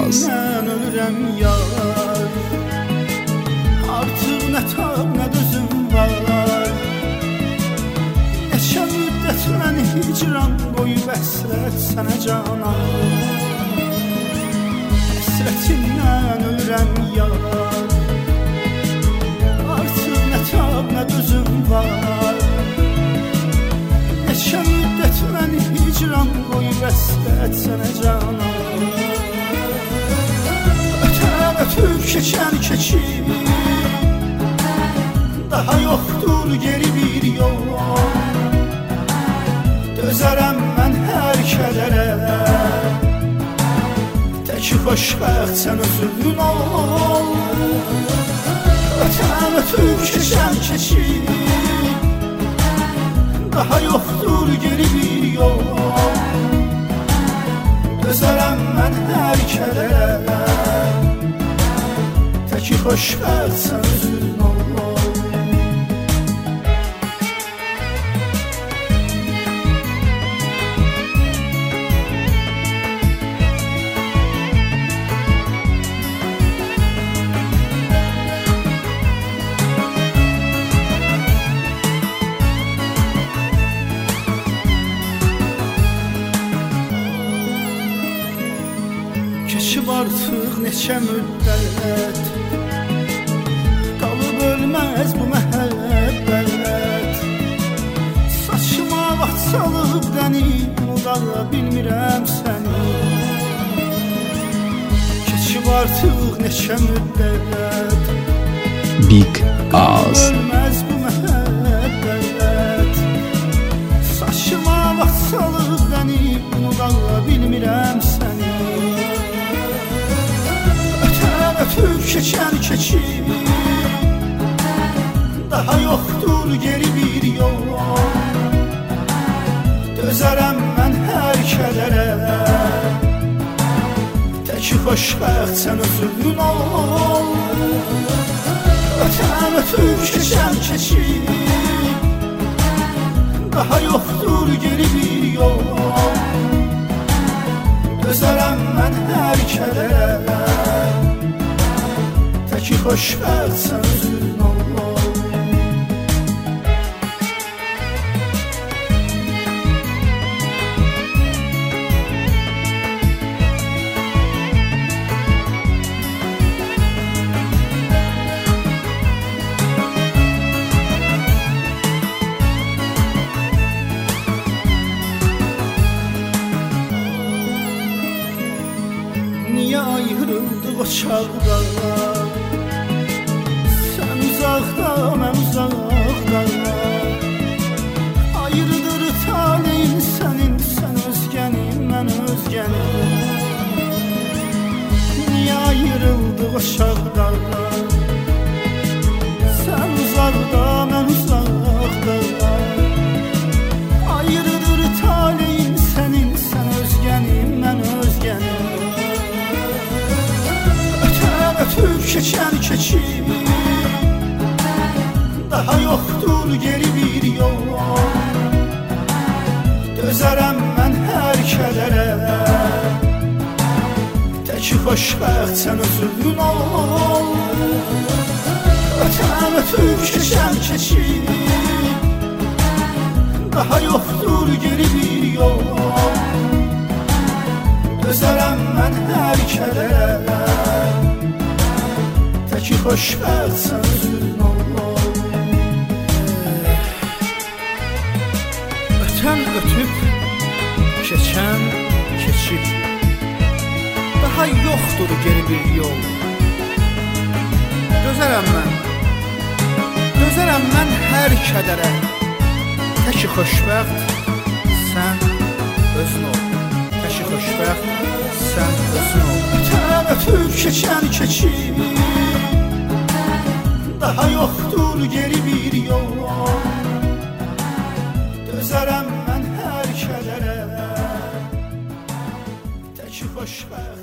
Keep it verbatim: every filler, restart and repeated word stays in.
Az. Ölürəm yar, artıq nə tab, nə dözüm var. Neçə müddət məni hicran qoyub əsrət sənə canan. Həsrətindən ölürəm yar, artıq nə tab, nə dözüm var. Neçə müddət məni hicran qoyub əsrət sənə canan. Ötən ötüb keçən keçir, daha yoxdur geri bir yol. Dözərəm mən hər kədərə, təki xoşbəxt sən özün ol. Ötən ötüb keçən keçir, daha yoxdur geri bir yol. Dözərəm mən hər kədərə, təki xoşbəxt sən özün ol. Keçib artıq neçə müddət, qalıb ölməz bu məhəbbət. Saçıma vaxt salıb dənib, udağa bilmirəm səni. Keçib artıq neçə müddət, Big Az. ölməz bu məhəbbət. Saçıma vaxt salıb dənib, udağa bilmirəm səni. Ötüb keçən keçir, daha yoxdur geri bir yol. Dözərəm mən hər kədərə, təki xoşbəxt sən özün ol. Ötən ötüb keçən keçir, daha yoxdur geri bir yol. Dözərəm mən hər kədərə, təki xoşbəxt sən özün ol. Niyə ayrıldıq o çağda? Sən uzaqda, mən uzaqda. Ayrıdır taleyin sənin, sən özgənin, mən özgənin. Niyə ayrıldıq o çağda? Sən uzaqda, mən uzaqda. Ayrıdır taleyin sənin, sən özgənin, mən özgənin. Ötüb keçən keçir, daha yoxdur geri bir yol. Dözərəm mən hər kədərə, təki xoşbəxt sən özün ol. Ötən ötüb keçən keçir, daha yoxdur geri bir yol. Dözərəm mən hər kədərə, təki xoşbəxt sən özün ol. Ötən ötüb, keçən keçib, daha yoxdur geri bir yol. Dözərəm mən, dözərəm mən hər kədərə, təki xoşbəxt sən özün ol. Təki xoşbəxt sən özün ol. Ötən ötüb, keçən keçib, daha yoxdur geri bir yol. Dözərəm mən hər kədərə, təki xoşbəxt